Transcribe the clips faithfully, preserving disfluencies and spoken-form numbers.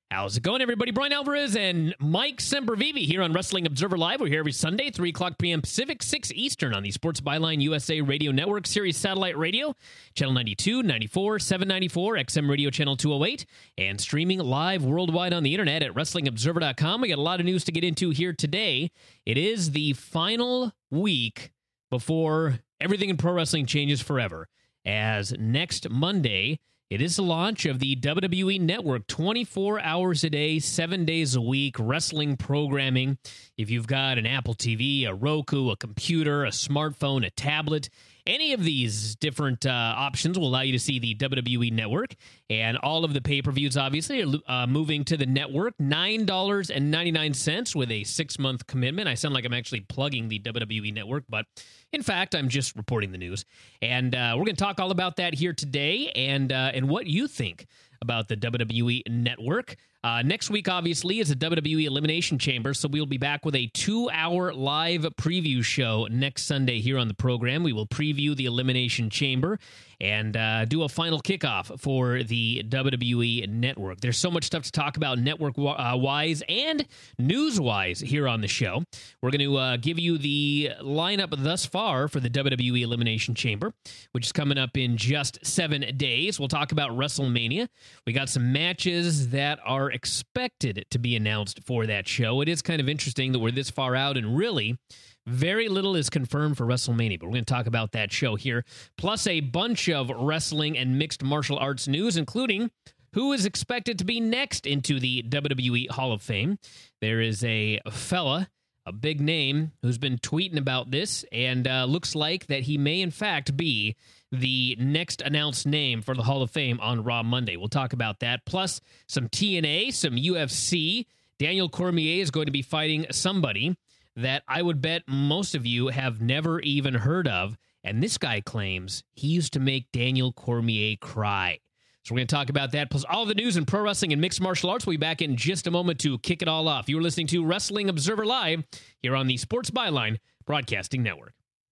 How's it going, everybody? Brian Alvarez and Mike Sempervive here on Wrestling Observer Live. We're here every Sunday, three o'clock p.m. Pacific, six Eastern on the Sports Byline U S A Radio Network, Sirius Satellite Radio, Channel ninety-two, ninety-four, seven ninety-four, X M Radio Channel two oh eight, and streaming live worldwide on the internet at Wrestling Observer dot com. We got a lot of news to get into here today. It is the final week before everything in pro wrestling changes forever, as next Monday, it is the launch of the W W E Network, twenty-four hours a day, seven days a week, wrestling programming. If you've got an Apple T V, a Roku, a computer, a smartphone, a tablet, any of these different uh, options will allow you to see the W W E Network. And all of the pay-per-views, obviously, are uh, moving to the network, nine dollars and ninety-nine cents with a six-month commitment. I sound like I'm actually plugging the W W E Network, but in fact, I'm just reporting the news. And uh, we're going to talk all about that here today and uh, and what you think about the W W E Network. Uh, next week, obviously, is a W W E Elimination Chamber, so we'll be back with a two-hour live preview show next Sunday here on the program. We will preview the Elimination Chamber and uh, do a final kickoff for the W W E Network. There's so much stuff to talk about network-wise and news-wise here on the show. We're going to uh, give you the lineup thus far for the W W E Elimination Chamber, which is coming up in just seven days. We'll talk about WrestleMania. We got some matches that are expected to be announced for that show. It is kind of interesting that we're this far out, and really very little is confirmed for WrestleMania, but we're going to talk about that show here, plus a bunch of wrestling and mixed martial arts news, including who is expected to be next into the W W E Hall of Fame. There is a fella, a big name, who's been tweeting about this, and uh, looks like that he may, in fact, be the next announced name for the Hall of Fame on Raw Monday. We'll talk about that, plus some T N A, some U F C. Daniel Cormier is going to be fighting somebody that I would bet most of you have never even heard of, and this guy claims he used to make Daniel Cormier cry. So we're going to talk about that, plus all the news in pro wrestling and mixed martial arts. We'll be back in just a moment to kick it all off. You're listening to Wrestling Observer Live here on the Sports Byline Broadcasting Network.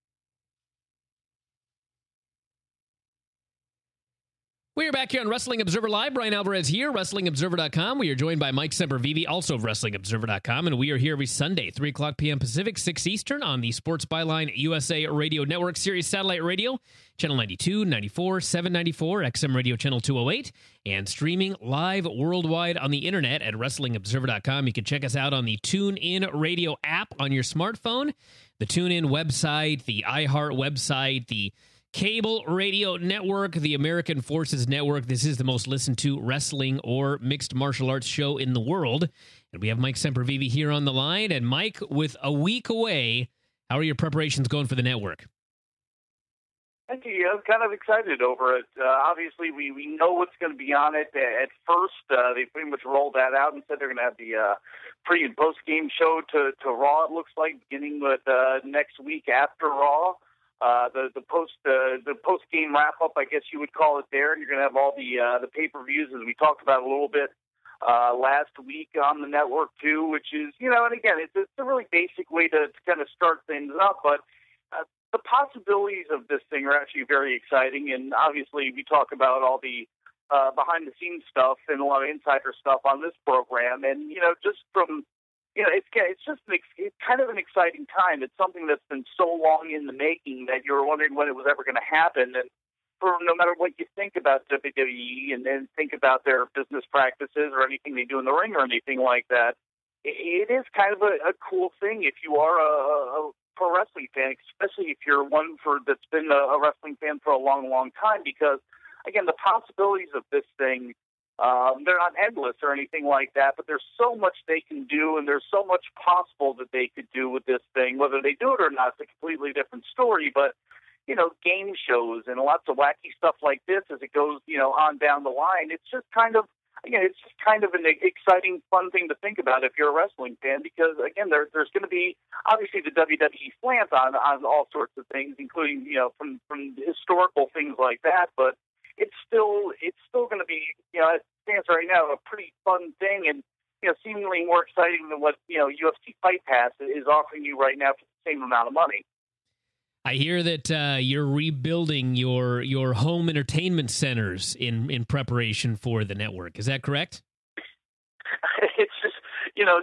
We are back here on Wrestling Observer Live. Brian Alvarez here, Wrestling Observer dot com. We are joined by Mike Sempervive, also of Wrestling Observer dot com, and we are here every Sunday, three o'clock p.m. Pacific, six Eastern on the Sports Byline U S A Radio Network, Sirius Satellite Radio, Channel ninety-two, ninety-four, seven ninety-four, X M Radio Channel two oh eight, and streaming live worldwide on the internet at Wrestling Observer dot com. You can check us out on the TuneIn Radio app on your smartphone, the TuneIn website, the iHeart website, the Cable Radio Network, the American Forces Network. This is the most listened to wrestling or mixed martial arts show in the world. And we have Mike Sempervive here on the line. And Mike, with a week away, how are your preparations going for the network? Thank you. I'm kind of excited over it. Uh, obviously, we, we know what's going to be on it. At first, uh, they pretty much rolled that out and said they're going to have the uh, pre- and post-game show to, to Raw, it looks like, beginning with uh, next week after Raw. Uh, the the post uh, the post game wrap up, I guess you would call it there, and you're going to have all the uh, the pay per views as we talked about a little bit uh, last week on the network too, which is you know, and again, it's, it's a really basic way to, to kind of start things up, but uh, the possibilities of this thing are actually very exciting, and obviously we talk about all the uh, behind the scenes stuff and a lot of insider stuff on this program, and you know, just from You know, it's it's just an, it's kind of an exciting time. It's something that's been so long in the making that you were wondering when it was ever going to happen. And for no matter what you think about W W E and then think about their business practices or anything they do in the ring or anything like that, it, it is kind of a, a cool thing if you are a, a pro wrestling fan, especially if you're one for that's been a, a wrestling fan for a long, long time. Because again, the possibilities of this thing. Um, they're not endless or anything like that, but there's so much they can do, and there's so much possible that they could do with this thing. Whether they do it or not, it's a completely different story. But, you know, game shows and lots of wacky stuff like this as it goes, you know, on down the line, it's just kind of, again, it's just kind of an exciting, fun thing to think about if you're a wrestling fan, because, again, there, there's going to be, obviously, the W W E slant on, on all sorts of things, including, you know, from, from historical things like that, but it's still it's still going to be, you know, it stands right now, a pretty fun thing, and, you know, seemingly more exciting than what, you know, U F C Fight Pass is offering you right now for the same amount of money. I hear that uh, you're rebuilding your your home entertainment centers in, in preparation for the network. Is that correct? it's just, you know,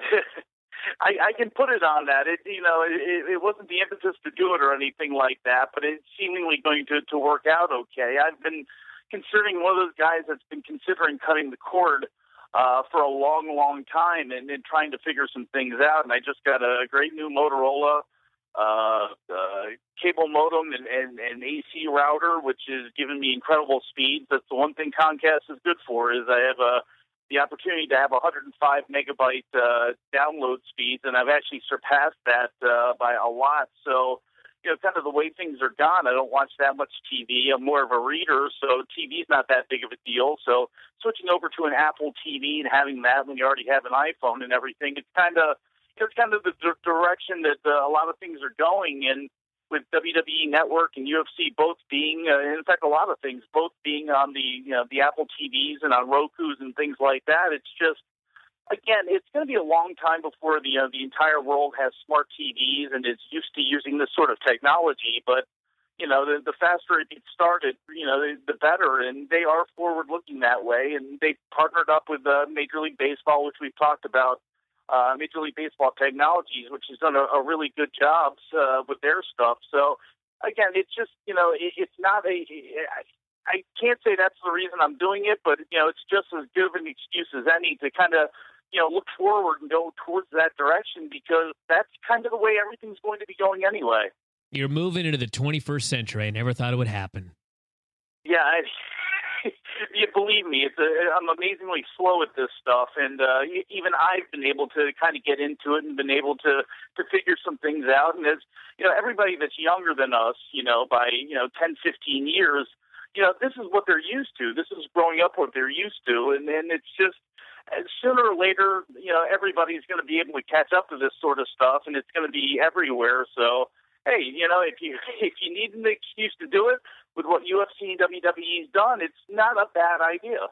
I, I can put it on that. It, you know, it, it wasn't the impetus to do it or anything like that, but it's seemingly going to, to work out okay. I've been considering one of those guys that's been considering cutting the cord uh, for a long, long time and, and trying to figure some things out. And I just got a great new Motorola uh, uh, cable modem and, and, and A C router, which is giving me incredible speeds. That's the one thing Comcast is good for, is I have a the opportunity to have one hundred five megabyte uh, download speeds, and I've actually surpassed that uh, by a lot. So, you know, kind of the way things are gone, I don't watch that much T V. I'm more of a reader, so T V's not that big of a deal. So switching over to an Apple T V and having that when you already have an iPhone and everything, it's kind of it's kind of the d- direction that uh, a lot of things are going. And with W W E Network and U F C both being, uh, in fact, a lot of things, both being on the, you know, the Apple T Vs and on Roku's and things like that, it's just, again, it's going to be a long time before the uh, the entire world has smart T Vs and is used to using this sort of technology. But, you know, the, the faster it gets started, you know, the, the better. And they are forward-looking that way. And they partnered up with uh, Major League Baseball, which we've talked about, Uh, Major League Baseball Technologies, which has done a, a really good job uh, with their stuff. So, again, it's just, you know, it, it's not a, I, I can't say that's the reason I'm doing it, but, you know, it's just as good of an excuse as any to kind of, you know, look forward and go towards that direction, because that's kind of the way everything's going to be going anyway. You're moving into the twenty-first century. I never thought it would happen. Yeah, I, you believe me, it's a, I'm amazingly slow at this stuff, and uh, even I've been able to kind of get into it and been able to, to figure some things out. And as you know, everybody that's younger than us, you know, by you know ten, fifteen years, you know, this is what they're used to. This is growing up what they're used to, and and it's just sooner or later, you know, everybody's going to be able to catch up to this sort of stuff, and it's going to be everywhere. So, hey, you know, if you if you need an excuse to do it with what U F C and W W E's done, it's not a bad idea.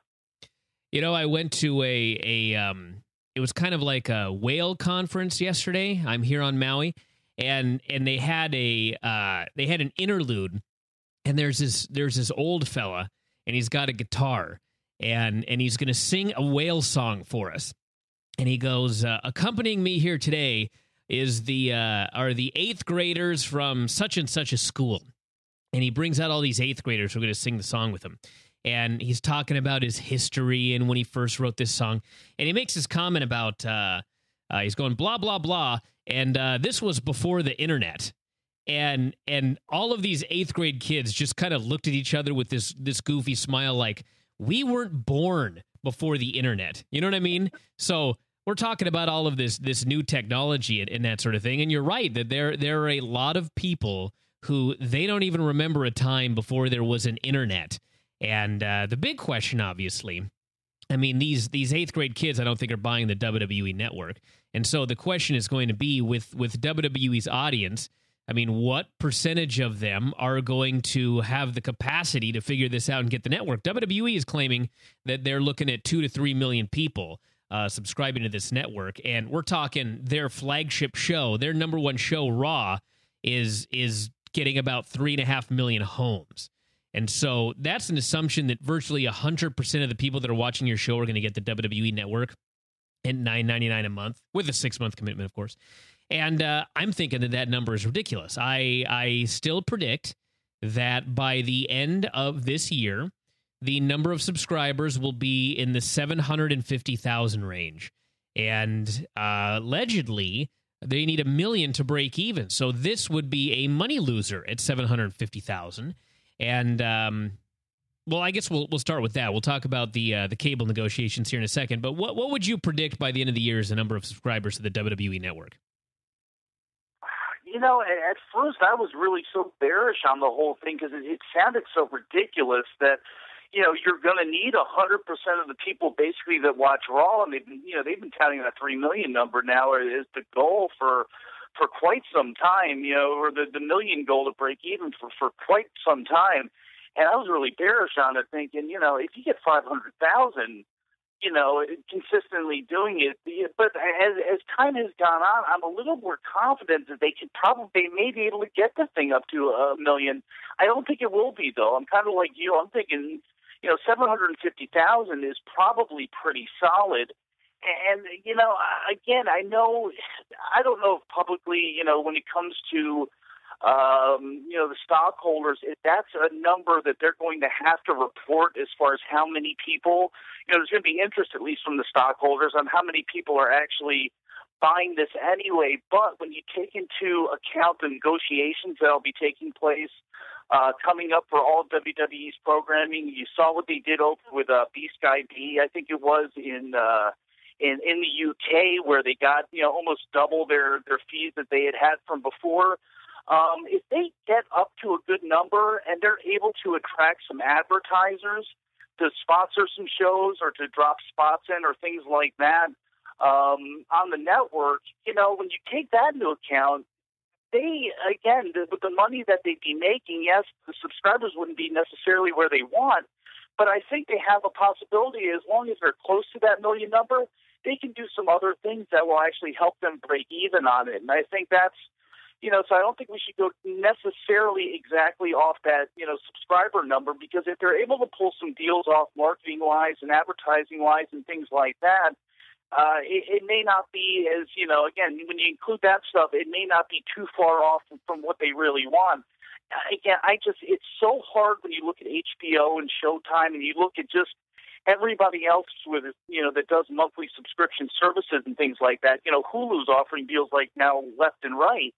You know, I went to a a um, it was kind of like a whale conference yesterday. I'm here on Maui, and and they had a uh, they had an interlude, and there's this there's this old fella, and he's got a guitar, and and he's going to sing a whale song for us, and he goes, uh, accompanying me here today is the uh, are the eighth graders from such and such a school. And he brings out all these eighth graders who are going to sing the song with him. And he's talking about his history and when he first wrote this song. And he makes this comment about, uh, uh, he's going, blah, blah, blah. And uh, this was before the internet. And and all of these eighth grade kids just kind of looked at each other with this this goofy smile like, we weren't born before the internet. You know what I mean? So we're talking about all of this this new technology and, and that sort of thing. And you're right that there there are a lot of people who they don't even remember a time before there was an internet. And uh, the big question, obviously, I mean, these these eighth grade kids, I don't think are buying the W W E Network. And so the question is going to be with, with W W E's audience, I mean, what percentage of them are going to have the capacity to figure this out and get the network? W W E is claiming that they're looking at two to three million people uh, subscribing to this network. And we're talking their flagship show, their number one show, Raw, is is getting about three and a half million homes. And so that's an assumption that virtually one hundred percent of the people that are watching your show are going to get the W W E Network at nine ninety-nine a month, with a six-month commitment, of course. And uh, I'm thinking that that number is ridiculous. I I still predict that by the end of this year, the number of subscribers will be in the seven hundred fifty thousand range. And uh, allegedly, they need a million to break even. So this would be a money loser at seven hundred fifty thousand. And, um, well, I guess we'll we'll start with that. We'll talk about the uh, the cable negotiations here in a second. But what, what would you predict by the end of the year as the number of subscribers to the W W E Network? You know, at first I was really so bearish on the whole thing because it, it sounded so ridiculous that, you know, you're going to need one hundred percent of the people basically that watch Raw, and they've been, you know, they've been touting that three million number now as the goal for for quite some time, you know, or the, the million goal to break even for, for quite some time. And I was really bearish on it, thinking, you know, if you get five hundred thousand, you know, consistently doing it. But as as time has gone on, I'm a little more confident that they could probably, they may be able to get the thing up to a million. I don't think it will be, though. I'm kind of like you. I'm thinking, you know, seven hundred fifty thousand is probably pretty solid. And, you know, again, I know, I don't know if publicly, you know, when it comes to, um, you know, the stockholders, if that's a number that they're going to have to report as far as how many people, you know, there's going to be interest, at least from the stockholders, on how many people are actually buying this anyway. But when you take into account the negotiations that will be taking place uh, coming up for all of W W E's programming, you saw what they did over with uh, B Sky B, I think it was, in uh, in in the U K, where they got, you know, almost double their, their fees that they had had from before. Um, if they get up to a good number and they're able to attract some advertisers to sponsor some shows or to drop spots in or things like that um, on the network, you know, when you take that into account, they, again, the, with the money that they'd be making, yes, the subscribers wouldn't be necessarily where they want, but I think they have a possibility, as long as they're close to that million number, they can do some other things that will actually help them break even on it. And I think that's, you know, so I don't think we should go necessarily exactly off that, you know, subscriber number, because if they're able to pull some deals off marketing-wise and advertising-wise and things like that, uh, it, it may not be as, you know, again, when you include that stuff, it may not be too far off from, from what they really want. Again, I just, it's so hard when you look at H B O and Showtime and you look at just everybody else with, you know, that does monthly subscription services and things like that. You know, Hulu's offering deals like now left and right.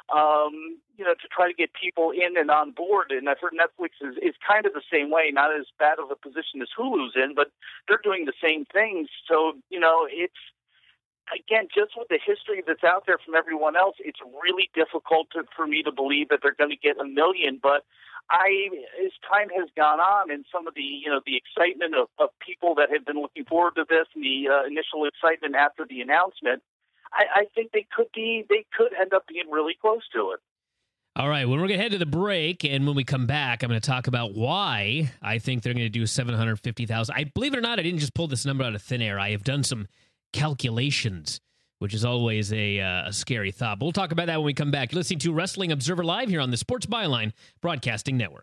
Um, you know, to try to get people in and on board. And I've heard Netflix is, is kind of the same way, not as bad of a position as Hulu's in, but they're doing the same things. So, you know, it's, again, just with the history that's out there from everyone else, it's really difficult to, for me to believe that they're going to get a million. But I, as time has gone on and some of the, you know, the excitement of, of people that have been looking forward to this and the uh, initial excitement after the announcement, I, I think they could be, they could end up being really close to it. All right, well, we're going to head to the break, and when we come back, I'm going to talk about why I think they're going to do seven hundred fifty thousand. I believe it or not, I didn't just pull this number out of thin air. I have done some calculations, which is always a, uh, a scary thought. But we'll talk about that when we come back. You're listening to Wrestling Observer Live here on the Sports Byline Broadcasting Network.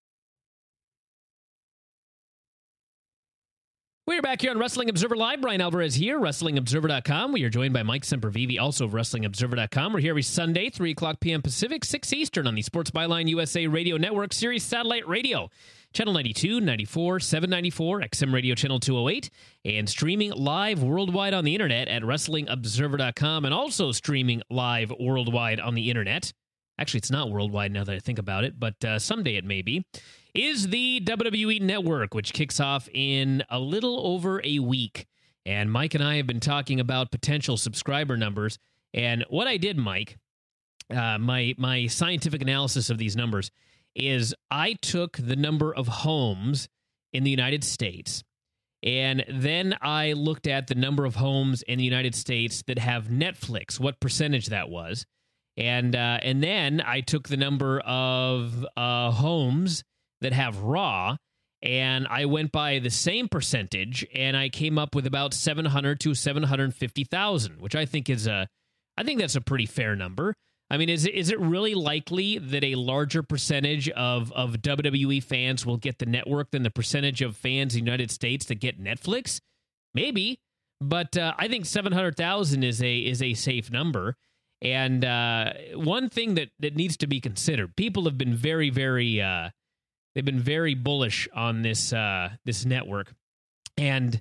We're back here on Wrestling Observer Live. Brian Alvarez here, Wrestling Observer dot com. We are joined by Mike Sempervive, also of Wrestling Observer dot com. We're here every Sunday, three o'clock p.m. Pacific, six Eastern on the Sports Byline U S A Radio Network, Sirius Satellite Radio, Channel ninety-two, ninety-four, seven ninety-four, X M Radio Channel two oh eight, and streaming live worldwide on the internet at Wrestling Observer dot com, and also streaming live worldwide on the internet. Actually, it's not worldwide now that I think about it, but uh, someday it may be, is the W W E Network, which kicks off in a little over a week. And Mike and I have been talking about potential subscriber numbers. And what I did, Mike, uh, my my scientific analysis of these numbers, is I took the number of homes in the United States, and then I looked at the number of homes in the United States that have Netflix, what percentage that was. And uh, and then I took the number of uh, homes that have Raw, and I went by the same percentage, and I came up with about seven hundred to seven hundred fifty thousand, which I think is a, I think that's a pretty fair number. I mean, is it, is it really likely that a larger percentage of, of W W E fans will get the network than the percentage of fans in the United States that get Netflix? Maybe, but uh, I think seven hundred thousand is a is a safe number. And uh, one thing that, that needs to be considered, people have been very, very, uh, they've been very bullish on this uh, this network. And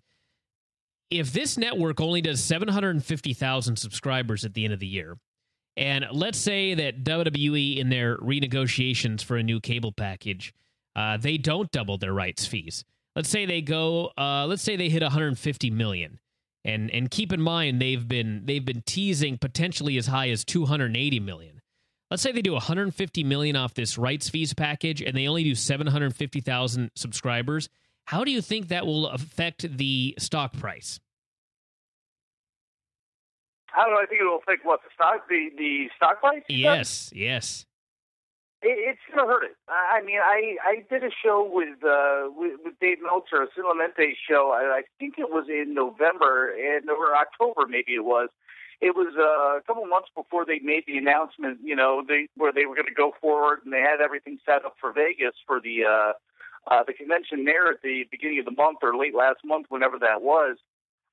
if this network only does seven hundred fifty thousand subscribers at the end of the year, and let's say that W W E in their renegotiations for a new cable package, uh, they don't double their rights fees. Let's say they go, uh, let's say they hit one hundred fifty million. And and keep in mind, they've been they've been teasing potentially as high as two hundred eighty million. Let's say they do one hundred fifty million off this rights fees package, and they only do seven hundred fifty thousand subscribers. How do you think that will affect the stock price? How do I think it will affect what, the stock the the stock price? Yes, yes. It, it's going to hurt it. I mean, I, I did a show with uh, with, with Dave Meltzer, a Silamente show. I, I think it was in November and or October, maybe it was. It was uh, a couple months before they made the announcement, you know, they where they were going to go forward, and they had everything set up for Vegas for the uh, uh, the convention there at the beginning of the month or late last month, whenever that was.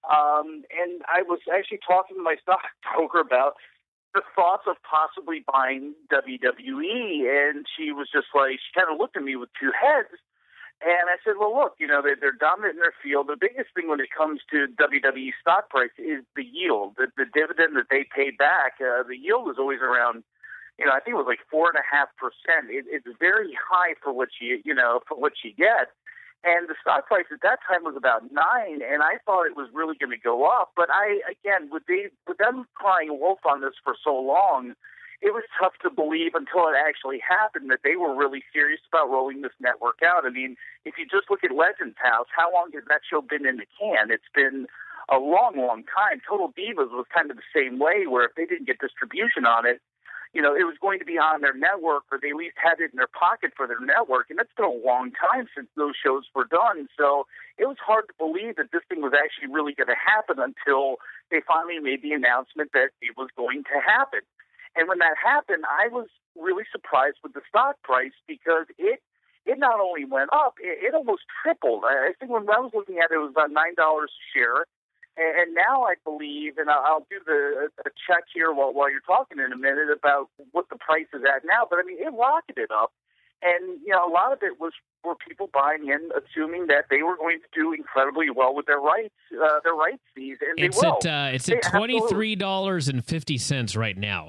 Um, and I was actually talking to my stockbroker about the thoughts of possibly buying W W E, and she was just like, she kind of looked at me with two heads, and I said, well, look, you know, they're, they're dominant in their field. The biggest thing when it comes to W W E stock price is the yield, the, the dividend that they pay back. Uh, the yield is always around, you know, I think it was like four and a half percent. It's very high for what you, you know, for what you get. And the stock price at that time was about nine, and I thought it was really going to go up. But I, again, with, they, with them crying wolf on this for so long, it was tough to believe until it actually happened that they were really serious about rolling this network out. I mean, if you just look at Legends House, how long has that show been in the can? It's been a long, long time. Total Divas was kind of the same way, where if they didn't get distribution on it, you know, it was going to be on their network, or they at least had it in their pocket for their network. And it's been a long time since those shows were done. So it was hard to believe that this thing was actually really going to happen until they finally made the announcement that it was going to happen. And when that happened, I was really surprised with the stock price, because it it not only went up, it, it almost tripled. I think when I was looking at it, it was about nine dollars a share. And now I believe, and I'll do the a check here while, while you're talking in a minute about what the price is at now. But I mean, it rocketed up, and you know, a lot of it was were people buying in, assuming that they were going to do incredibly well with their rights, uh, their rights fees, and it's they will. At, uh, it's at twenty three dollars and fifty cents right now.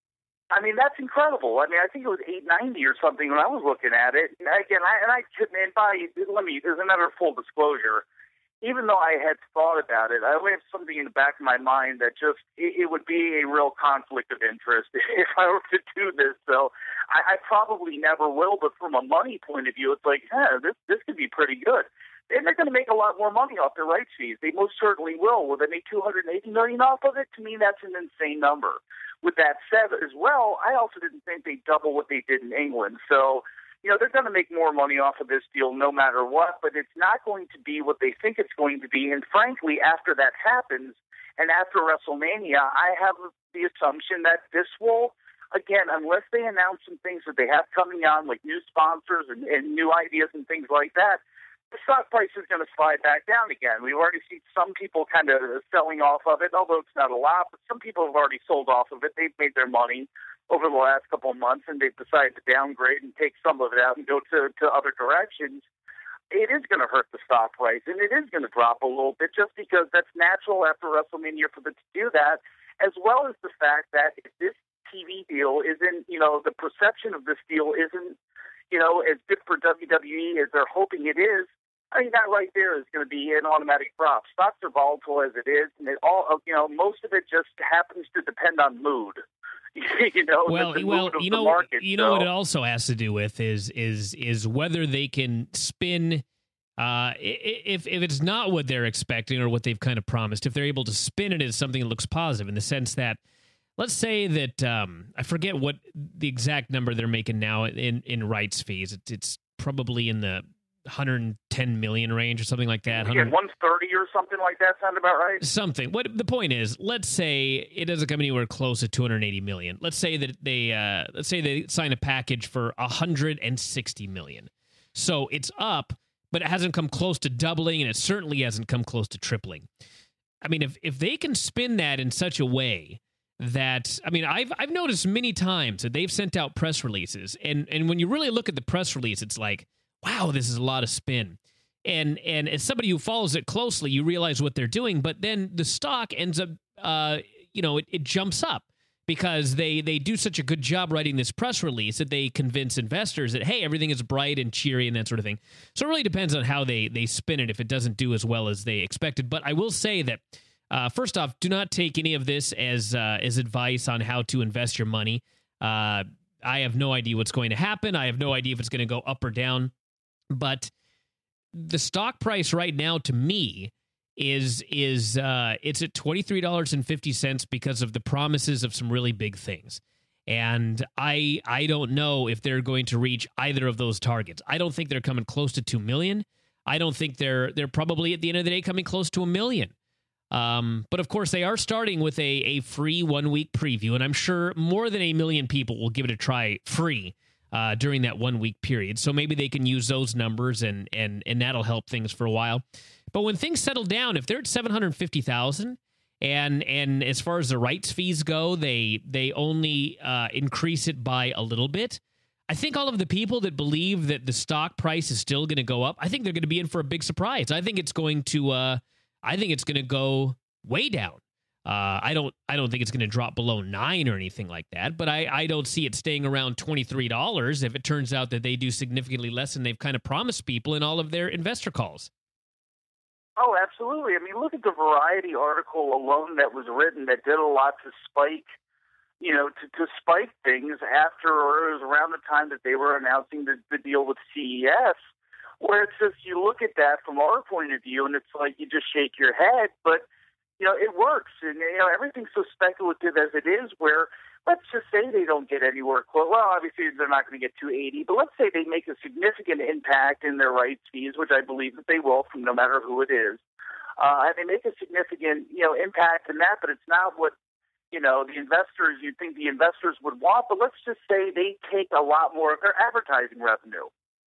I mean, that's incredible. I mean, I think it was eight ninety or something when I was looking at it. And again, I, and I couldn't. And by let me, there's another full disclosure. Even though I had thought about it, I always have something in the back of my mind that just, it, it would be a real conflict of interest if I were to do this. So I, I probably never will, but from a money point of view, it's like, yeah, this, this could be pretty good. And they're going to make a lot more money off their rights fees. They most certainly will. Will they make two hundred eighty million dollars off of it? To me, that's an insane number. With that said as well, I also didn't think they'd double what they did in England. So, you know, they're going to make more money off of this deal no matter what, but it's not going to be what they think it's going to be. And frankly, after that happens, and after WrestleMania, I have the assumption that this will, again, unless they announce some things that they have coming on, like new sponsors and, and new ideas and things like that, the stock price is going to slide back down again. We've already seen some people kind of selling off of it, although it's not a lot, but some people have already sold off of it. They've made their money over the last couple of months, and they've decided to downgrade and take some of it out and go to, to other directions. It is going to hurt the stock price, and it is going to drop a little bit just because that's natural after WrestleMania for them to do that, as well as the fact that if this T V deal isn't, you know, the perception of this deal isn't, you know, as good for W W E as they're hoping it is, I mean, that right there is going to be an automatic drop. Stocks are volatile as it is, and it all, you know, most of it just happens to depend on mood. you know, well, the, the well, you know, market, you know so. what it also has to do with is is is whether they can spin. Uh, if if it's not what they're expecting or what they've kind of promised, if they're able to spin it as something that looks positive, in the sense that, let's say that um, I forget what the exact number they're making now in in rights fees. It's, it's probably in the one hundred ten million range or something like that. Yeah, one thirty or something like that. Sound about right? Something. What the point is? Let's say it doesn't come anywhere close to two hundred eighty million. Let's say that they uh, let's say they sign a package for one hundred sixty million. So it's up, but it hasn't come close to doubling, and it certainly hasn't come close to tripling. I mean, if if they can spin that in such a way that, I mean, I've I've noticed many times that they've sent out press releases, and and when you really look at the press release, it's like, wow, this is a lot of spin. And and as somebody who follows it closely, you realize what they're doing, but then the stock ends up, uh, you know, it, it jumps up because they, they do such a good job writing this press release that they convince investors that, hey, everything is bright and cheery and that sort of thing. So it really depends on how they, they spin it if it doesn't do as well as they expected. But I will say that, uh, first off, do not take any of this as uh, as advice on how to invest your money. Uh, I have no idea what's going to happen. I have no idea if it's going to go up or down. But the stock price right now, to me, is is uh, it's at twenty-three dollars and fifty cents because of the promises of some really big things. And I I don't know if they're going to reach either of those targets. I don't think they're coming close to two million. I don't think they're they're probably at the end of the day coming close to a million. Um, but of course, they are starting with a a free one week preview, and I'm sure more than a million people will give it a try free Uh, during that one-week period. So maybe they can use those numbers, and and and that'll help things for a while. But when things settle down, if they're at seven hundred fifty thousand, and and as far as the rights fees go, they they only uh, increase it by a little bit, I think all of the people that believe that the stock price is still going to go up, I think they're going to be in for a big surprise. I think it's going to, uh, I think it's going to go way down. Uh, I don't, I don't think it's going to drop below nine or anything like that. But I, I don't see it staying around twenty-three dollars if it turns out that they do significantly less than they've kind of promised people in all of their investor calls. Oh, absolutely. I mean, look at the Variety article alone that was written that did a lot to spike. You know, to, to spike things after, or it was around the time that they were announcing the, the deal with C E S, where it's just, you look at that from our point of view, and it's like you just shake your head, but, you know, it works. And, you know, everything's so speculative as it is, where let's just say they don't get anywhere close. Well, obviously they're not going to get two eighty, but let's say they make a significant impact in their rights fees, which I believe that they will, from no matter who it is. Uh, and they make a significant, you know, impact in that, but it's not what, you know, the investors, you'd think the investors would want, but let's just say they take a lot more of their advertising revenue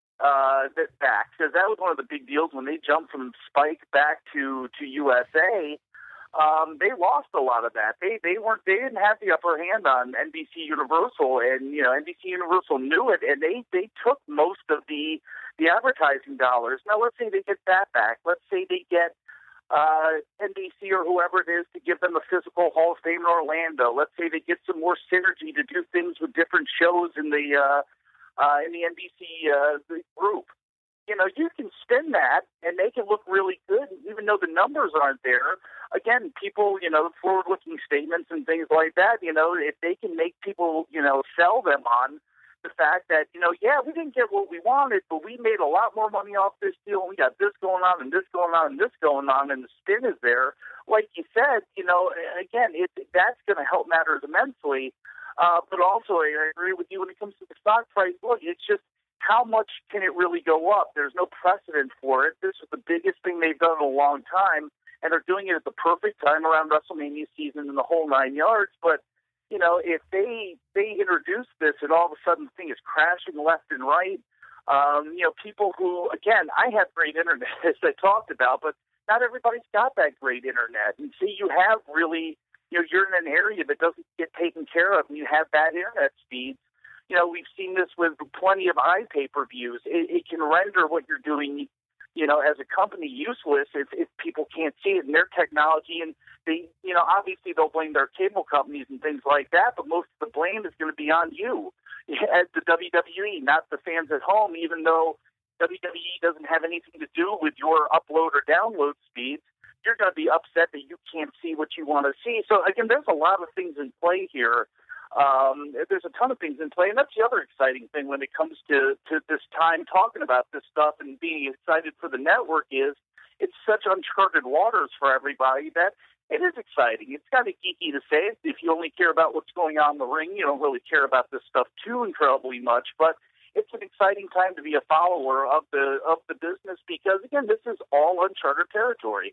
uh, back, because that was one of the big deals when they jumped from Spike back to, to U S A. Um, they lost a lot of that. They they weren't they didn't have the upper hand on N B C Universal, and you know N B C Universal knew it, and they, they took most of the the advertising dollars. Now let's say they get that back. Let's say they get uh, N B C or whoever it is to give them a physical Hall of Fame in Orlando. Let's say they get some more synergy to do things with different shows in the uh, uh, in the N B C uh, group. You know, you can spin that and make it look really good, even though the numbers aren't there. Again, people, you know, forward-looking statements and things like that, you know, if they can make people, you know, sell them on the fact that, you know, yeah, we didn't get what we wanted, but we made a lot more money off this deal, and we got this going on and this going on and this going on, and the spin is there. Like you said, you know, again, it, that's going to help matters immensely. Uh, but also, I agree with you when it comes to the stock price. Look, it's just, how much can it really go up? There's no precedent for it. This is the biggest thing they've done in a long time, and they're doing it at the perfect time around WrestleMania season and the whole nine yards. But, you know, if they they introduce this and all of a sudden the thing is crashing left and right, um, you know, people who, again, I have great internet, as I talked about, but not everybody's got that great internet. And see, you have really, you know, you're in an area that doesn't get taken care of, and you have bad internet speeds. You know, we've seen this with plenty of iPay-per-views. It, it can render what you're doing, you know, as a company useless if, if people can't see it in their technology. And they, you know, obviously they'll blame their cable companies and things like that, but most of the blame is going to be on you as the W W E, not the fans at home, even though W W E doesn't have anything to do with your upload or download speeds. You're going to be upset that you can't see what you want to see. So, again, there's a lot of things in play here. Um, there's a ton of things in play, and that's the other exciting thing when it comes to, to this time talking about this stuff and being excited for the network is it's such uncharted waters for everybody that it is exciting. It's kind of geeky to say it. If you only care about what's going on in the ring, you don't really care about this stuff too incredibly much, but it's an exciting time to be a follower of the of the business because, again, this is all uncharted territory.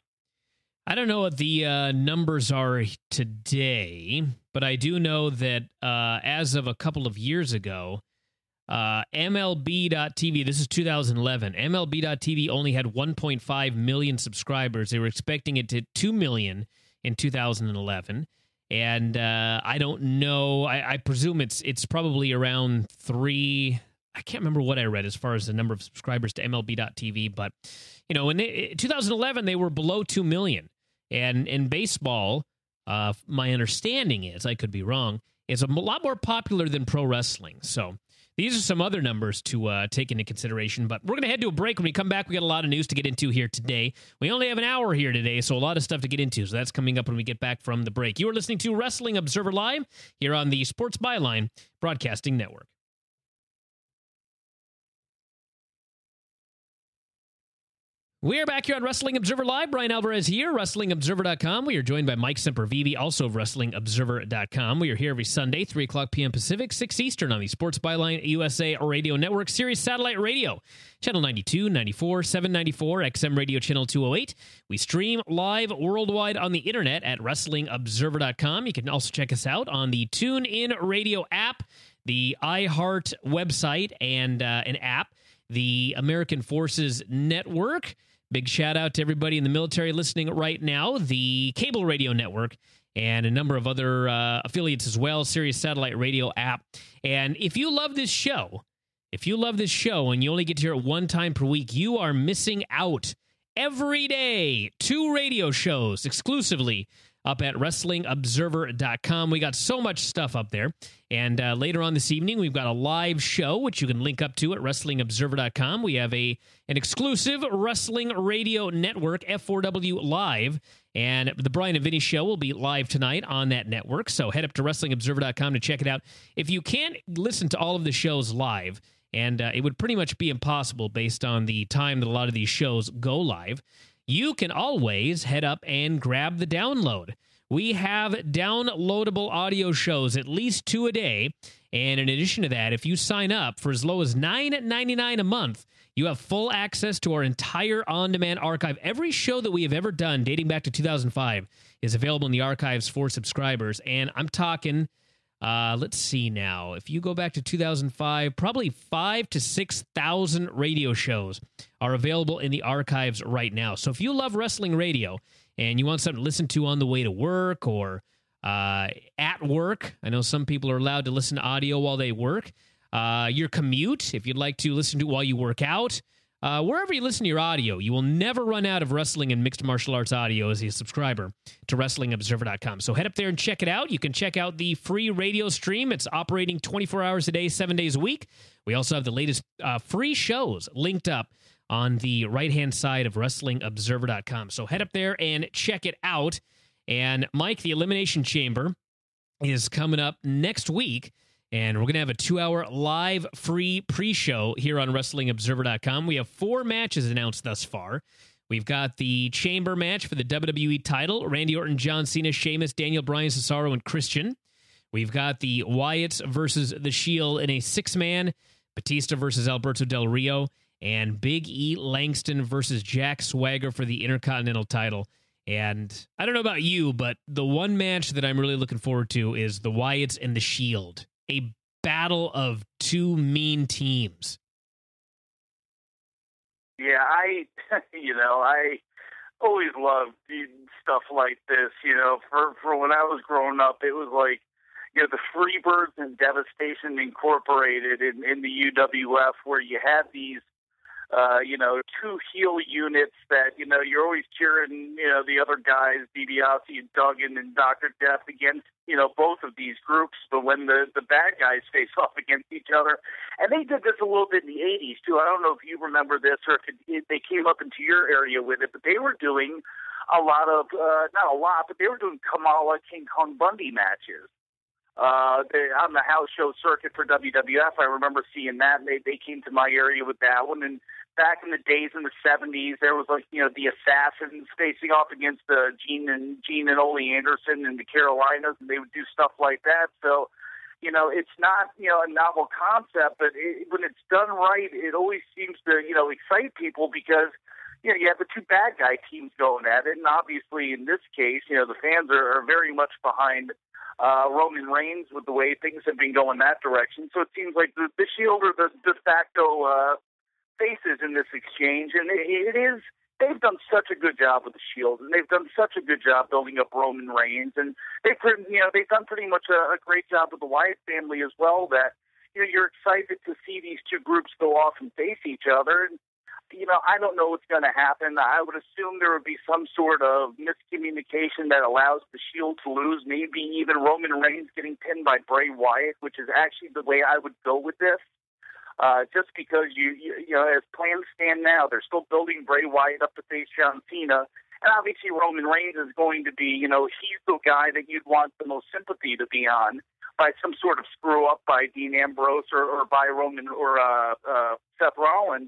I don't know what the uh, numbers are today, but I do know that uh, as of a couple of years ago, uh, M L B dot T V, this is two thousand eleven, M L B dot T V only had one point five million subscribers. They were expecting it to two million in two thousand eleven, and uh, I don't know, I, I presume it's it's probably around three. I can't remember what I read as far as the number of subscribers to M L B dot T V, but, you know, in two thousand eleven, they were below two million. And in baseball, uh, my understanding is, I could be wrong, is a lot more popular than pro wrestling. So these are some other numbers to uh, take into consideration. But we're going to head to a break. When we come back, we got a lot of news to get into here today. We only have an hour here today, so a lot of stuff to get into. So that's coming up when we get back from the break. You are listening to Wrestling Observer Live here on the Sports Byline Broadcasting Network. We are back here on Wrestling Observer Live. Brian Alvarez here, Wrestling Observer dot com. We are joined by Mike Sempervive, also of Wrestling Observer dot com. We are here every Sunday, three o'clock p.m. Pacific, six Eastern on the Sports Byline U S A Radio Network, Sirius Satellite Radio, Channel ninety-two, ninety-four, seven ninety-four, X M Radio Channel two oh eight. We stream live worldwide on the internet at Wrestling Observer dot com. You can also check us out on the TuneIn Radio app, the iHeart website, and uh, an app, the American Forces Network. Big shout out to everybody in the military listening right now, the cable radio network, and a number of other uh, affiliates as well, Sirius Satellite Radio app. And if you love this show, if you love this show and you only get to hear it one time per week, you are missing out. Every day, two radio shows exclusively up at wrestling observer dot com. We got so much stuff up there. And uh, later on this evening, we've got a live show, which you can link up to at wrestling observer dot com. We have a an exclusive wrestling radio network, F four W Live. And the Brian and Vinny show will be live tonight on that network. So head up to wrestling observer dot com to check it out. If you can't listen to all of the shows live, and uh, it would pretty much be impossible based on the time that a lot of these shows go live, you can always head up and grab the download. We have downloadable audio shows, at least two a day. And in addition to that, if you sign up for as low as nine ninety-nine a month, you have full access to our entire on-demand archive. Every show that we have ever done dating back to two thousand five is available in the archives for subscribers. And I'm talking... Uh, let's see now. If you go back to two thousand five, probably five to six thousand radio shows are available in the archives right now. So if you love wrestling radio and you want something to listen to on the way to work or uh, at work, I know some people are allowed to listen to audio while they work. Uh, your commute, if you'd like to listen to it while you work out, Uh, wherever you listen to your audio, you will never run out of wrestling and mixed martial arts audio as a subscriber to wrestling observer dot com. So head up there and check it out. You can check out the free radio stream. It's operating twenty-four hours a day, seven days a week. We also have the latest uh, free shows linked up on the right-hand side of wrestling observer dot com. So head up there and check it out. And Mike, the Elimination Chamber is coming up next week. And we're going to have a two-hour live free pre-show here on wrestling observer dot com. We have four matches announced thus far. We've got the Chamber match for the W W E title, Randy Orton, John Cena, Sheamus, Daniel Bryan, Cesaro, and Christian. We've got the Wyatts versus The Shield in a six-man, Batista versus Alberto Del Rio, and Big E Langston versus Jack Swagger for the Intercontinental title. And I don't know about you, but the one match that I'm really looking forward to is the Wyatts and The Shield. A battle of two mean teams. Yeah, I, you know, I always loved stuff like this. You know, for for when I was growing up, it was like, you know, the Freebirds and Devastation Incorporated in, in the U W F, where you had these, uh, you know, two heel units that, you know, you're always cheering, you know, the other guys, DiBiase and Duggan and Doctor Death against, you know, both of these groups. But when the, the bad guys face off against each other, and they did this a little bit in the eighties too. I don't know if you remember this or if, it, if they came up into your area with it, but they were doing a lot of, uh, not a lot, but they were doing Kamala King Kong Bundy matches. Uh, they, on the house show circuit for W W F, I remember seeing that, and they, they came to my area with that one. And back in the days in the seventies, there was, like, you know, the Assassins facing off against uh, Gene and Gene and Ole Anderson in the Carolinas, and they would do stuff like that. So, you know, it's not, you know, a novel concept, but it, when it's done right, it always seems to, you know, excite people because, you know, you have the two bad guy teams going at it, and obviously in this case, you know, the fans are, are very much behind Uh, Roman Reigns with the way things have been going that direction. So it seems like the, the Shield are the de facto uh, faces in this exchange. And it, it is, they've done such a good job with the Shield, and they've done such a good job building up Roman Reigns. And they've, you know, they've done pretty much a, a great job with the Wyatt family as well, that, you know, you're excited to see these two groups go off and face each other. And, you know, I don't know what's going to happen. I would assume there would be some sort of miscommunication that allows the Shield to lose, maybe even Roman Reigns getting pinned by Bray Wyatt, which is actually the way I would go with this. Uh, just because, you, you you know, as plans stand now, they're still building Bray Wyatt up to face John Cena. And obviously Roman Reigns is going to be, you know, he's the guy that you'd want the most sympathy to be on by some sort of screw-up by Dean Ambrose or, or by Roman or uh, uh, Seth Rollins.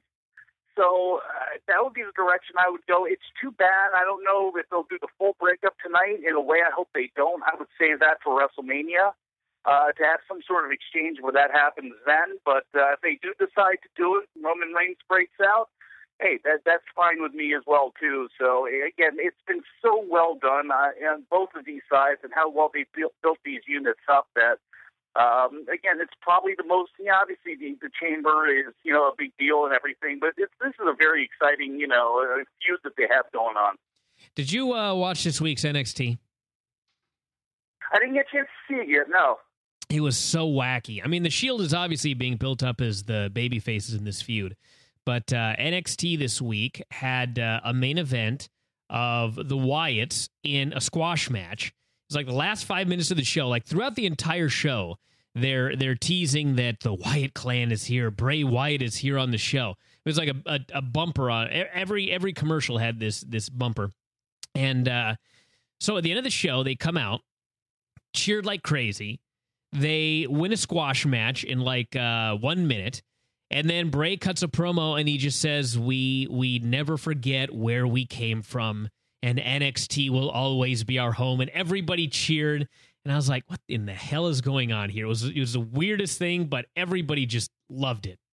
So uh, that would be the direction I would go. It's too bad. I don't know if they'll do the full breakup tonight. In a way, I hope they don't. I would save that for WrestleMania uh, to have some sort of exchange where that happens then. But uh, if they do decide to do it, Roman Reigns breaks out, hey, that that's fine with me as well, too. So, again, it's been so well done uh, on both of these sides and how well they built, built these units up that Um, again, it's probably the most, you know, obviously the, the Chamber is, you know, a big deal and everything, but it's, this is a very exciting, you know, uh, feud that they have going on. Did you uh, watch this week's N X T? I didn't get a chance to see it yet, no. It was so wacky. I mean, the Shield is obviously being built up as the baby faces in this feud, but uh, N X T this week had uh, a main event of the Wyatts in a squash match. It's like the last five minutes of the show, like throughout the entire show, they're they're teasing that the Wyatt clan is here. Bray Wyatt is here on the show. It was like a, a, a bumper on every every commercial had this this bumper, and uh, so at the end of the show, they come out, cheered like crazy. They win a squash match in like uh, one minute, and then Bray cuts a promo and he just says, "We we never forget where we came from. And N X T will always be our home," and everybody cheered. And I was like, what in the hell is going on here? It was, it was the weirdest thing, but everybody just loved it.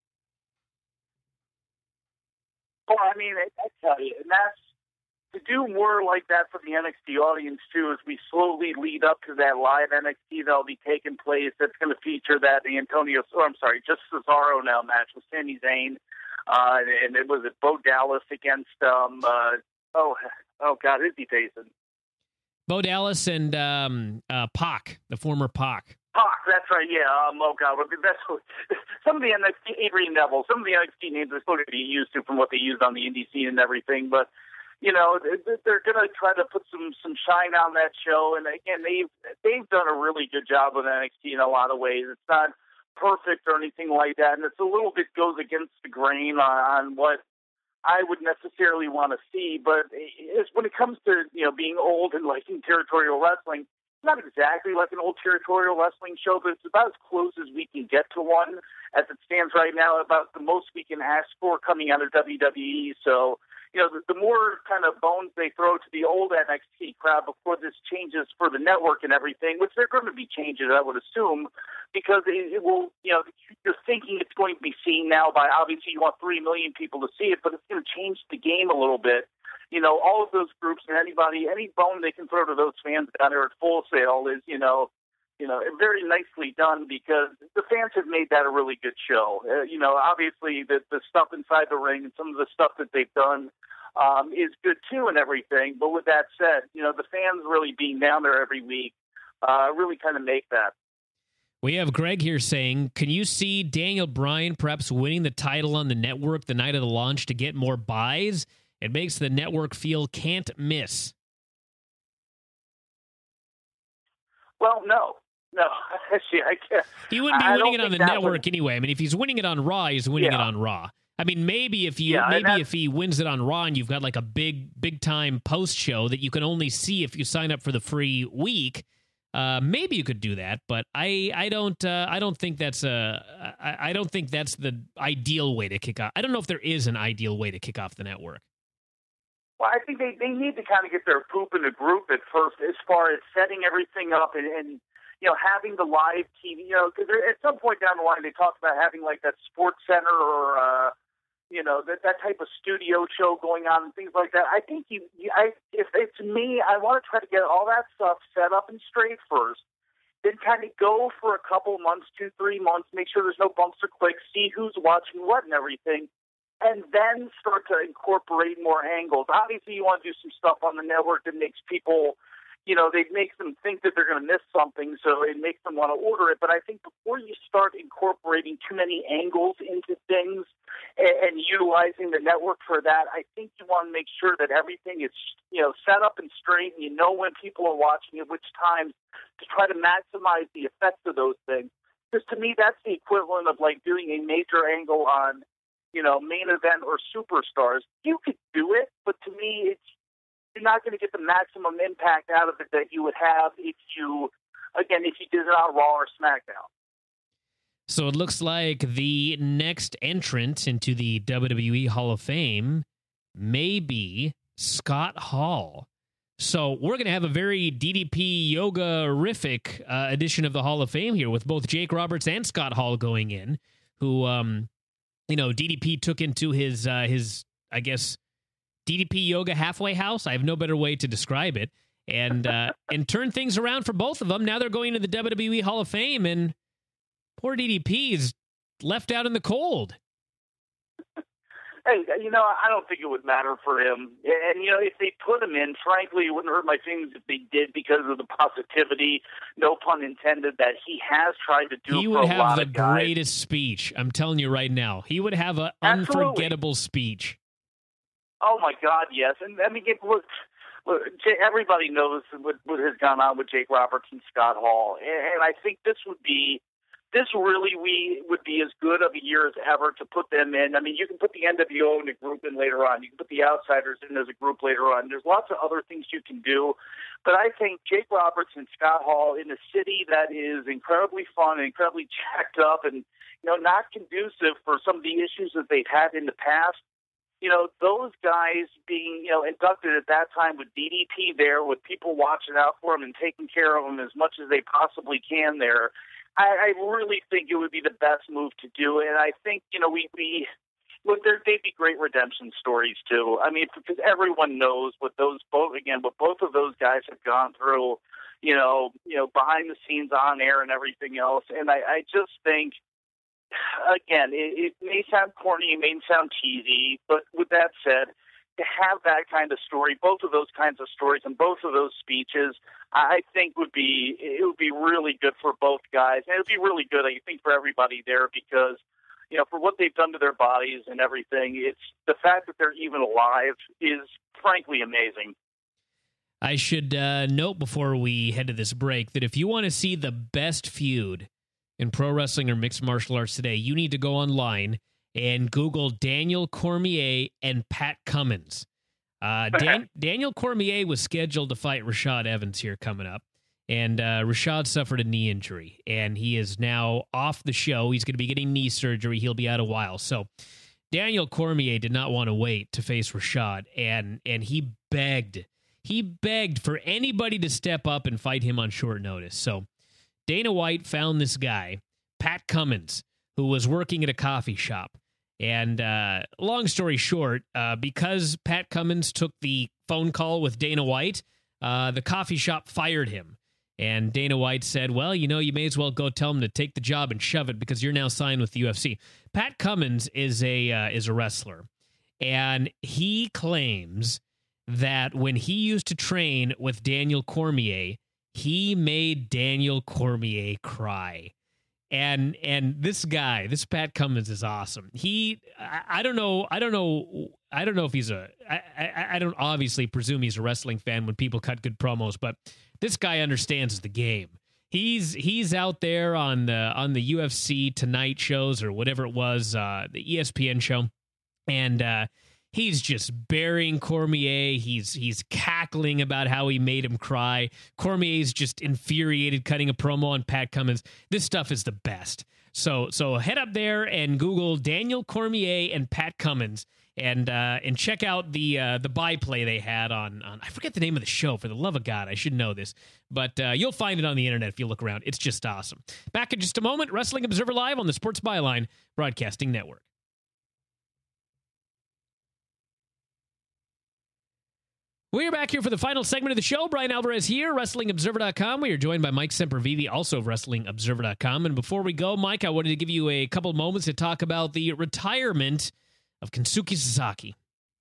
Well, I mean, I, I tell you, and that's to do more like that for the N X T audience, too, as we slowly lead up to that live N X T that'll be taking place. That's going to feature that Antonio, or I'm sorry, just Cesaro now match with Sami Zayn. Uh, and it was at Bo Dallas against, um, uh, oh, Oh, God, who's he facing? Bo Dallas and um, uh, Pac, the former Pac. Pac, that's right, yeah. Um, oh, God, that's what, some of the N X T, Adrian Neville, some of the N X T names are supposed to be used to from what they used on the indie scene and everything, but, you know, they're going to try to put some, some shine on that show, and again, they've, they've done a really good job with N X T in a lot of ways. It's not perfect or anything like that, and it's a little bit goes against the grain on, on what I would necessarily want to see, but it's, when it comes to, you know, being old and liking territorial wrestling, it's not exactly like an old territorial wrestling show, but it's about as close as we can get to one as it stands right now, about the most we can ask for coming out of W W E. So, you know, the, the more kind of bones they throw to the old N X T crowd before this changes for the network and everything, which they're going to be changes, I would assume, because it, it will, you know, you're thinking it's going to be seen now by, obviously you want three million people to see it, but it's going to change the game a little bit. You know, all of those groups and anybody, any bone they can throw to those fans down there at Full Sail is, you know, you know, very nicely done, because the fans have made that a really good show. Uh, you know, obviously the, the stuff inside the ring and some of the stuff that they've done um, is good too and everything. But with that said, you know, the fans really being down there every week uh, really kind of make that. We have Greg here saying, can you see Daniel Bryan perhaps winning the title on the network the night of the launch to get more buys? It makes the network feel can't miss. Well, no. No, actually, I can't. He wouldn't be winning it on the network would... anyway. I mean, if he's winning it on Raw, he's winning yeah. it on Raw. I mean, maybe if you yeah, maybe if he wins it on Raw and you've got like a big big time post show that you can only see if you sign up for the free week, uh, maybe you could do that. But I I don't uh, I don't think that's a I, I don't think that's the ideal way to kick off. I don't know if there is an ideal way to kick off the network. Well, I think they, they need to kind of get their poop in a group at first, as far as setting everything up and. and you know, having the live T V, you know, because at some point down the line, they talked about having like that Sports Center or, uh, you know, that that type of studio show going on and things like that. I think you, you I, if it's me, I want to try to get all that stuff set up and straight first, then kind of go for a couple months, two, three months, make sure there's no bumps or clicks, see who's watching what and everything, and then start to incorporate more angles. Obviously, you want to do some stuff on the network that makes people, you know, they make them think that they're going to miss something, so it makes them want to order it. But I think before you start incorporating too many angles into things and, and utilizing the network for that, I think you want to make sure that everything is, you know, set up and straight, and you know when people are watching at which times, to try to maximize the effects of those things. Because to me, that's the equivalent of like doing a major angle on, you know, main event or superstars. You could do it, but to me, it's you're not going to get the maximum impact out of it that you would have if you, again, if you did it on Raw or SmackDown. So it looks like the next entrant into the W W E Hall of Fame may be Scott Hall. So we're going to have a very D D P yoga-rific uh, edition of the Hall of Fame here with both Jake Roberts and Scott Hall going in, who, um, you know, D D P took into his, uh, his I guess, D D P Yoga halfway house. I have no better way to describe it. And uh, and turn things around for both of them. Now they're going to the W W E Hall of Fame, and Poor D D P is left out in the cold. Hey, you know, I don't think it would matter for him. And, you know, if they put him in, frankly, it wouldn't hurt my feelings if they did because of the positivity, no pun intended, that he has tried to do he for would a have lot the of guys. greatest speech. I'm telling you right now. He would have an Absolutely. unforgettable speech. Oh, my God, yes. And, I mean, look, look, everybody knows what, what has gone on with Jake Roberts and Scott Hall. And, and I think this would be This really we would be as good of a year as ever to put them in. I mean, you can put the N W O in a group in later on. You can put the Outsiders in as a group later on. There's lots of other things you can do. But I think Jake Roberts and Scott Hall in a city that is incredibly fun and incredibly jacked up and, you know, not conducive for some of the issues that they've had in the past, you know, those guys being, you know, inducted at that time with D D P there, with people watching out for them and taking care of them as much as they possibly can there, I, I really think it would be the best move to do. And I think, you know, we, we look, there, they'd be great redemption stories too. I mean, because everyone knows what those both, again, what both of those guys have gone through, you know, you know, behind the scenes, on air and everything else. And I, I just think, again, it, it may sound corny, it may sound cheesy, but with that said, to have that kind of story, both of those kinds of stories and both of those speeches, I think would be it would be really good for both guys. And it would be really good, I think, for everybody there because, you know, for what they've done to their bodies and everything, it's the fact that they're even alive is frankly amazing. I should uh, note before we head to this break that if you want to see the best feud in pro wrestling or mixed martial arts today, you need to go online and Google Daniel Cormier and Pat Cummins. Uh, Dan- Daniel Cormier was scheduled to fight Rashad Evans here coming up, and uh, Rashad suffered a knee injury, and he is now off the show. He's going to be getting knee surgery. He'll be out a while. So Daniel Cormier did not want to wait to face Rashad, and and he begged. He begged for anybody to step up and fight him on short notice. So Dana White found this guy, Pat Cummins, who was working at a coffee shop. And uh, long story short, uh, because Pat Cummins took the phone call with Dana White, uh, the coffee shop fired him. And Dana White said, well, you know, you may as well go tell him to take the job and shove it because you're now signed with the U F C. Pat Cummins is a uh, is a wrestler. And he claims that when he used to train with Daniel Cormier, he made Daniel Cormier cry. And and this guy, this Pat Cummins is awesome. He, I, I don't know, I don't know, I don't know if he's a, I, I, I don't obviously presume he's a wrestling fan when people cut good promos, but this guy understands the game. He's he's out there on the on the U F C Tonight shows or whatever it was, uh, the E S P N show, and uh, he's just burying Cormier. He's he's cackling about how he made him cry. Cormier's just infuriated, cutting a promo on Pat Cummins. This stuff is the best. So so head up there and Google Daniel Cormier and Pat Cummins and uh, and check out the uh, the byplay they had on, on I forget the name of the show. For the love of God, I should know this, but uh, you'll find it on the internet if you look around. It's just awesome. Back in just a moment, Wrestling Observer Live on the Sports Byline Broadcasting Network. We are back here for the final segment of the show. Brian Alvarez here, Wrestling Observer dot com. We are joined by Mike Sempervive, also of Wrestling Observer dot com. And before we go, Mike, I wanted to give you a couple moments to talk about the retirement of Kensuke Sasaki.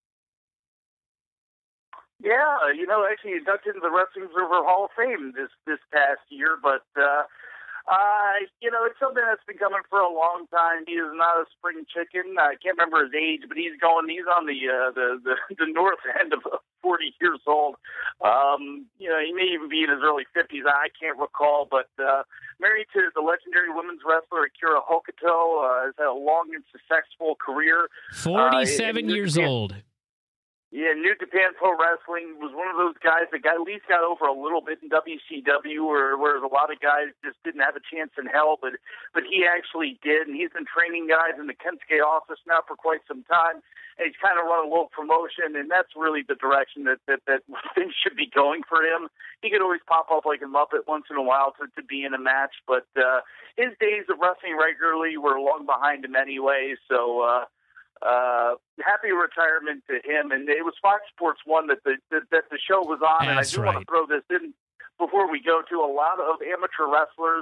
Yeah, you know, actually inducted into the Wrestling Observer Hall of Fame this, this past year, but uh, Uh, you know, it's something that's been coming for a long time. He is not a spring chicken. I can't remember his age, but he's going. He's on the uh, the, the the north end of forty years old. Um, you know, he may even be in his early fifties. I can't recall, but uh, married to the legendary women's wrestler Akira Hokuto, uh, has had a long and successful career. Forty-seven uh, years Japan. old. Yeah, New Japan Pro Wrestling was one of those guys that got at least got over a little bit in W C W, where whereas a lot of guys just didn't have a chance in hell, but but he actually did, and he's been training guys in the Kensuke office now for quite some time, and he's kind of run a little promotion, and that's really the direction that that, that things should be going for him. He could always pop up like a Muppet once in a while to, to be in a match, but uh, his days of wrestling regularly were long behind him anyway, so. Uh, Uh, happy retirement to him, and it was Fox Sports One that the that, that the show was on. That's and I do right. want to throw this in before we go to a lot of amateur wrestlers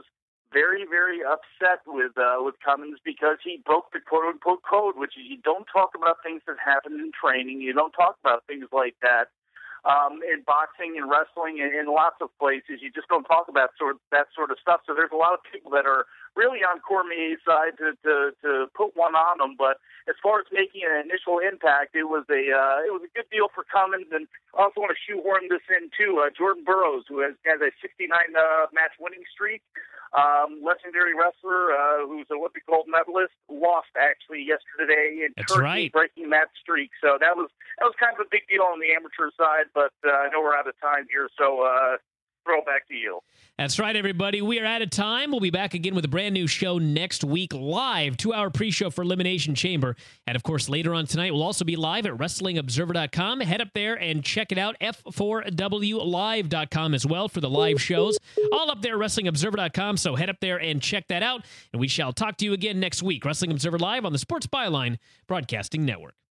very, very upset with uh, with Cummins because he broke the quote-unquote code, which is you don't talk about things that happen in training. You don't talk about things like that. Um, in boxing and wrestling and in lots of places, you just don't talk about sort of, that sort of stuff. So there's a lot of people that are really on Cormier's side to, to, to put one on them. But as far as making an initial impact, it was a uh, it was a good deal for Cummins. And I also want to shoehorn this in too. Uh, Jordan Burroughs, who has, has a sixty-nine uh, match winning streak, um, legendary wrestler uh, who's an Olympic gold medalist, lost actually yesterday in That's Turkey, right. breaking that streak. So that was that was kind of a big deal on the amateur side. But uh, I know we're out of time here, so uh, throw it back to you. That's right, everybody. We are out of time. We'll be back again with a brand new show next week, live, two-hour pre-show for Elimination Chamber. And, of course, later on tonight, we'll also be live at Wrestling Observer dot com. Head up there and check it out, F four W live dot com as well for the live shows. All up there, Wrestling Observer dot com, so head up there and check that out. And we shall talk to you again next week. Wrestling Observer Live on the Sports Byline Broadcasting Network.